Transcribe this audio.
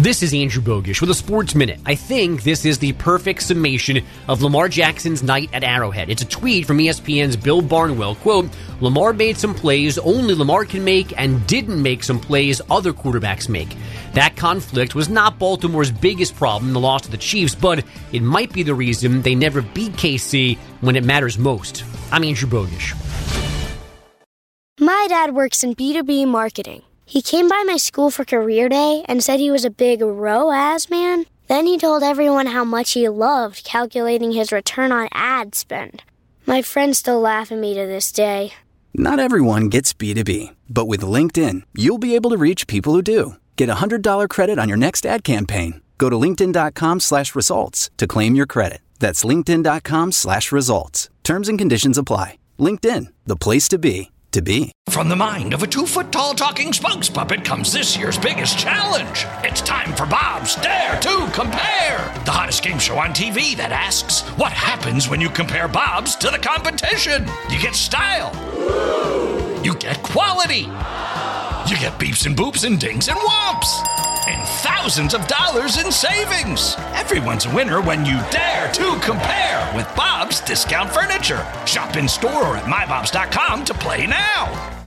This is Andrew Bogish with a Sports Minute. I think this is the perfect summation of Lamar Jackson's night at Arrowhead. It's a tweet from ESPN's Bill Barnwell. Quote, Lamar made some plays only Lamar can make and didn't make some plays other quarterbacks make. That conflict was not Baltimore's biggest problem in the loss to the Chiefs, but it might be the reason they never beat KC when it matters most. I'm Andrew Bogish. My dad works in B2B marketing. He came by my school for career day and said he was a big ROAS man. Then he told everyone how much he loved calculating his return on ad spend. My friends still laugh at me to this day. Not everyone gets B2B, but with LinkedIn, you'll be able to reach people who do. Get $100 credit on your next ad campaign. Go to linkedin.com/results to claim your credit. That's linkedin.com/results. Terms and conditions apply. LinkedIn, the place to be. From the mind of a 2-foot-tall talking spokes puppet comes this year's biggest challenge. It's time for Bob's Dare to Compare, the hottest game show on TV that asks, what happens when you compare Bob's to the competition? You get style. You get quality. You get beeps and boops and dings and whomps. And thousands of dollars in savings. Everyone's a winner when you dare to compare with Bob's Discount Furniture. Shop in store or at mybobs.com to play now.